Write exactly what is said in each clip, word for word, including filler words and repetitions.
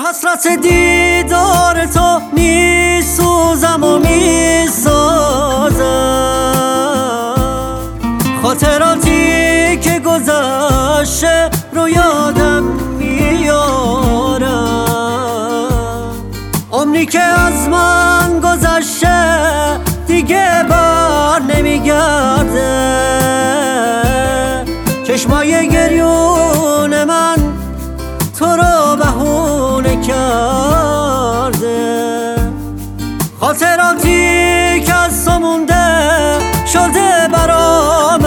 حسرت دیدار تو میسوزم و میسازم، خاطراتی که گذشته رو یادم میارم، عمری که از من گذشته دیگه بر نمیگرده، چشمای گریون من تو رو بهونه کرده، خاطراتی که از تو مونده شده برام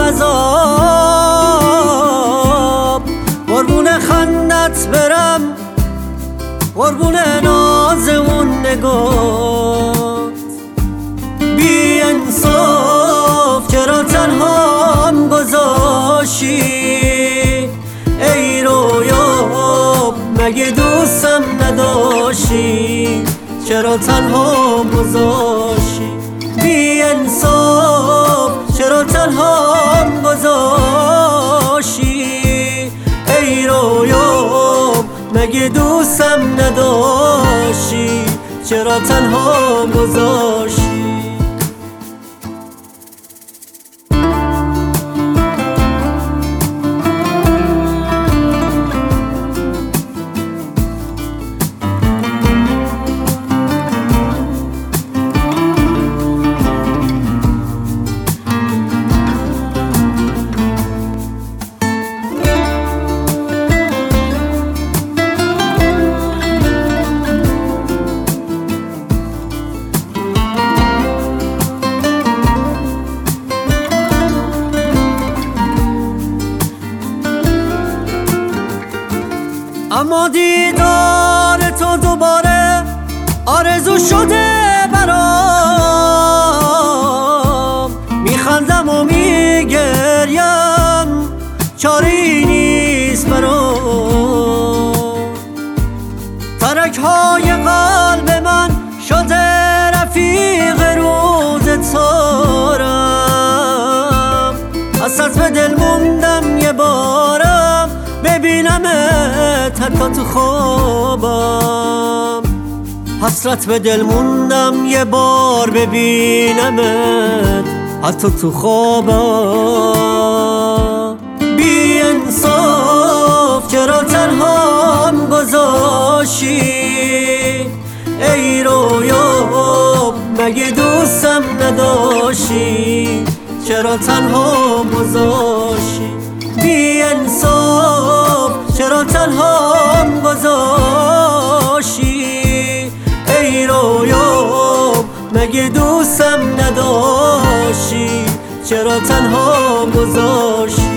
عذاب، قربون خندت برم، قربون ناز اون نگات، بی انصاف چرا تنهام گذاشتی ای رویا، مگه دوستم نداشتی چرا تنهام گذاشتی، بی انصاف چرا تنهام گذاشتی ای رویا، مگه دوستم نداشتی چرا تنهام گذاشتی. اما دیدار تو دوباره آرزو شده برام، میخندم و میگریم چاری نیست برام، ترک های قلب من شده رفیق روز تارم، حسرت به دل موندم یه بارم ببینمت حتی تو خوابم، حسرت به دل موندم یه بار ببینمت حتی تو خوابم، بی انصاف چرا تنهام گذاشتی ای رویا، مگه دوستم نداشتی چرا تنهام گذاشتی، بی انصاف چرا تنهام گذاشتی ای رویا، مگه دوستم نداشتی چرا تنهام گذاشتی.